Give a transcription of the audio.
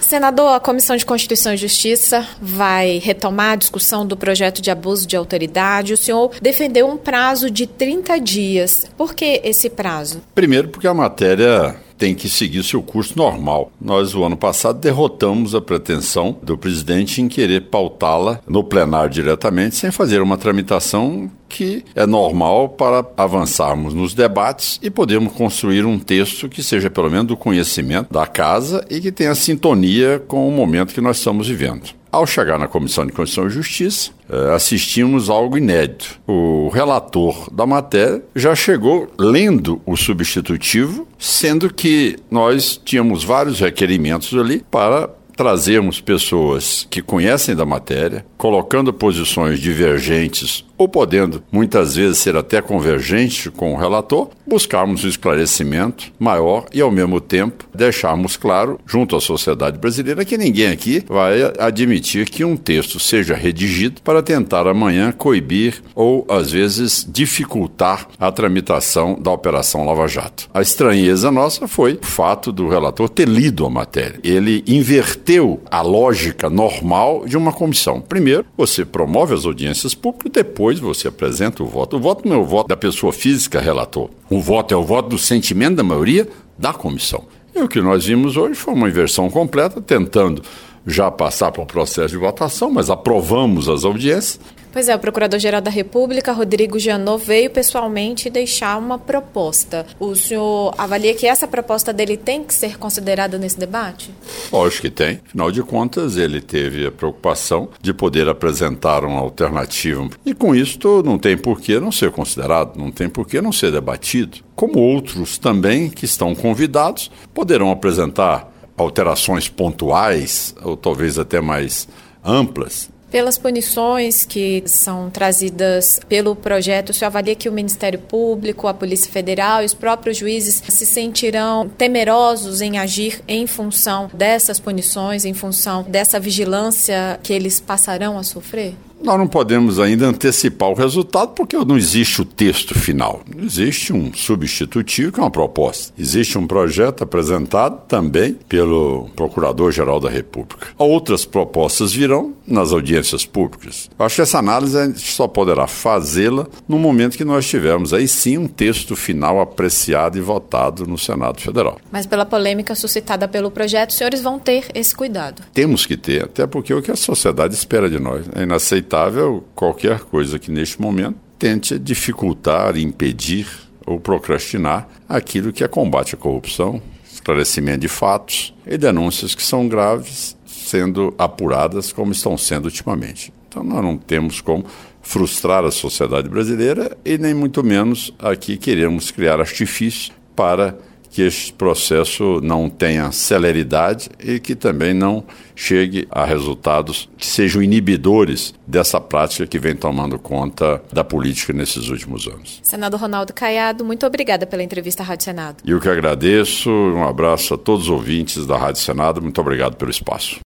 Senador, a Comissão de Constituição e Justiça vai retomar a discussão do projeto de abuso de autoridade. O senhor defendeu um prazo de 30 dias. Por que esse prazo? Primeiro, porque a matéria tem que seguir seu curso normal. Nós, o ano passado, derrotamos a pretensão do presidente em querer pautá-la no plenário diretamente, sem fazer uma tramitação que é normal para avançarmos nos debates e podermos construir um texto que seja pelo menos do conhecimento da casa e que tenha sintonia com o momento que nós estamos vivendo. Ao chegar na Comissão de Constituição e Justiça, assistimos a algo inédito. O relator da matéria já chegou lendo o substitutivo, sendo que nós tínhamos vários requerimentos ali para trazermos pessoas que conhecem da matéria, colocando posições divergentes ou podendo, muitas vezes, ser até convergente com o relator, buscarmos um esclarecimento maior e, ao mesmo tempo, deixarmos claro, junto à sociedade brasileira, que ninguém aqui vai admitir que um texto seja redigido para tentar amanhã coibir ou, às vezes, dificultar a tramitação da Operação Lava Jato. A estranheza nossa foi o fato do relator ter lido a matéria. Ele inverteu a lógica normal de uma comissão. Primeiro, você promove as audiências públicas, depois você apresenta o voto. O voto não é o voto da pessoa física, relator. O voto é o voto do sentimento da maioria da comissão. E o que nós vimos hoje foi uma inversão completa, tentando já passar para o processo de votação, mas aprovamos as audiências. Pois é, o Procurador-Geral da República, Rodrigo Janot, veio pessoalmente deixar uma proposta. O senhor avalia que essa proposta dele tem que ser considerada nesse debate? Lógico que tem. Afinal de contas, ele teve a preocupação de poder apresentar uma alternativa. E com isso, não tem por que não ser considerado, não tem por que não ser debatido. Como outros também que estão convidados poderão apresentar alterações pontuais ou talvez até mais amplas. Pelas punições que são trazidas pelo projeto, o senhor avalia que o Ministério Público, a Polícia Federal e os próprios juízes se sentirão temerosos em agir em função dessas punições, em função dessa vigilância que eles passarão a sofrer? Nós não podemos ainda antecipar o resultado porque não existe o texto final. Existe um substitutivo que é uma proposta. Existe um projeto apresentado também pelo Procurador-Geral da República. Outras propostas virão nas audiências públicas. Eu acho que essa análise a gente só poderá fazê-la no momento que nós tivermos aí sim um texto final apreciado e votado no Senado Federal. Mas pela polêmica suscitada pelo projeto, os senhores vão ter esse cuidado? Temos que ter, até porque é o que a sociedade espera de nós. É inaceitável qualquer coisa que neste momento tente dificultar, impedir ou procrastinar aquilo que é combate à corrupção, esclarecimento de fatos e denúncias que são graves sendo apuradas como estão sendo ultimamente. Então nós não temos como frustrar a sociedade brasileira e nem muito menos aqui queremos criar artifícios para que este processo não tenha celeridade e que também não chegue a resultados que sejam inibidores dessa prática que vem tomando conta da política nesses últimos anos. Senador Ronaldo Caiado, muito obrigada pela entrevista à Rádio Senado. Eu que agradeço, um abraço a todos os ouvintes da Rádio Senado, muito obrigado pelo espaço.